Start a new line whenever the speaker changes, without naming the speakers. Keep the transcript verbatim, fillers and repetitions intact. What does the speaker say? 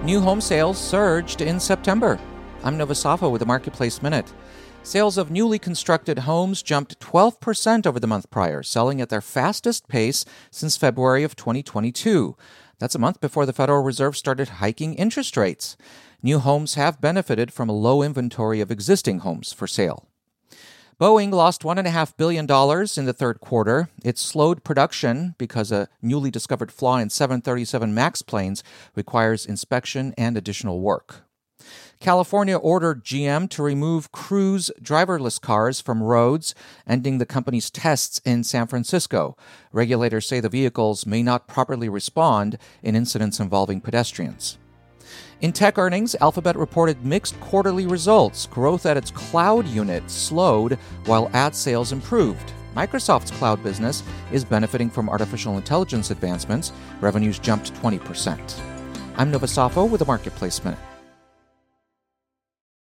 New home sales surged in September. I'm Nova Safo with the Marketplace Minute. Sales of newly constructed homes jumped twelve percent over the month prior, selling at their fastest pace since February of twenty twenty-two. That's a month before the Federal Reserve started hiking interest rates. New homes have benefited from a low inventory of existing homes for sale. Boeing lost one point five billion dollars in the third quarter. It slowed production because a newly discovered flaw in seven thirty-seven MAX planes requires inspection and additional work. California ordered G M to remove Cruise driverless cars from roads, ending the company's tests in San Francisco. Regulators say the vehicles may not properly respond in incidents involving pedestrians. In tech earnings, Alphabet reported mixed quarterly results. Growth at its cloud unit slowed while ad sales improved. Microsoft's cloud business is benefiting from artificial intelligence advancements. Revenues jumped twenty percent. I'm Nova Safo with the Marketplace Minute.